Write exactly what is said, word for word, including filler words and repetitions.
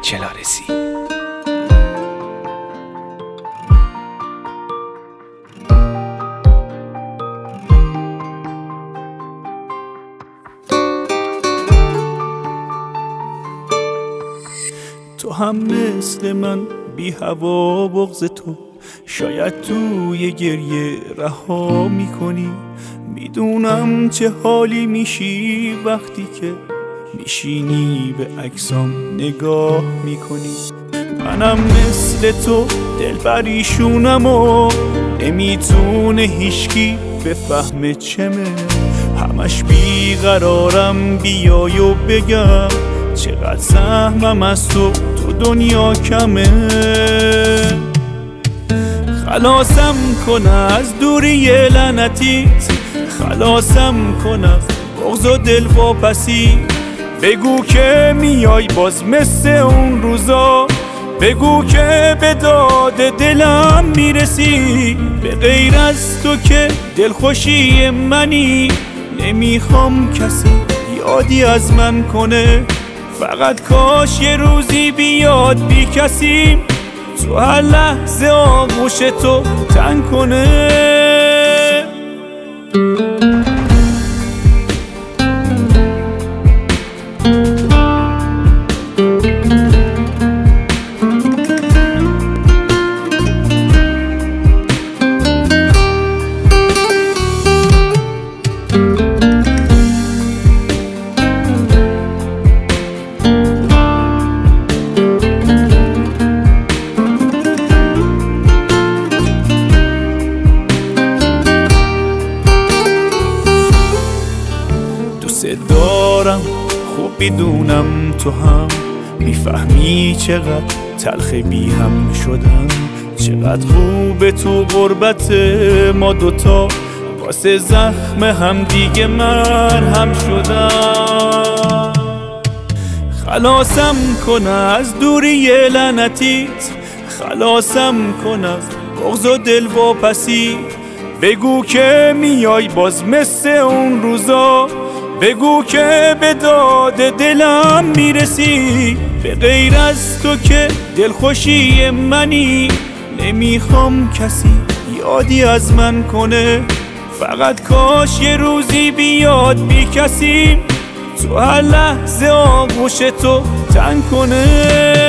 کلارسی. تو هم مثل من بی هوا بغض تو شاید توی گریه رها میکنی. میدونم چه حالی میشی وقتی که میشینی به عکسام نگاه میکنی. منم مثل تو دل پریشونم و نمیتونه هیچکی بفهمه چمه. همش بیقرارم بیای و بگم چقدر سهمم از تو تو دنیا کمه. خلاصم کن از دوری لعنتیت، خلاصم کن از بغض و دل واپسی. بگو که میای باز مثل اون روزا، بگو که به داد دلم میرسی. به غیر از تو که دلخوشی منی، نمیخوام کسی یادی از من کنه. فقط کاش یه روزی بیاد بی کسی تو هر لحظه آغوش تو تن کنه. دارم خوب میدونم تو هم میفهمی چقدر تلخ بی هم شدم. چقدر خوبه تو غربت ما دوتا، واسه زخم هم دیگه مرهم شدم. خلاصم کن از دوری لعنتیت، خلاصم کن از بغض و دل واپسی. بگو که میای باز مثل اون روزا، بگو که به داد دلم میرسی. به غیر از تو که دلخوشی منی، نمیخوام کسی یادی از من کنه. فقط کاش یه روزی بیاد بی کسی تو هر لحظه آغوش تو تن کنه.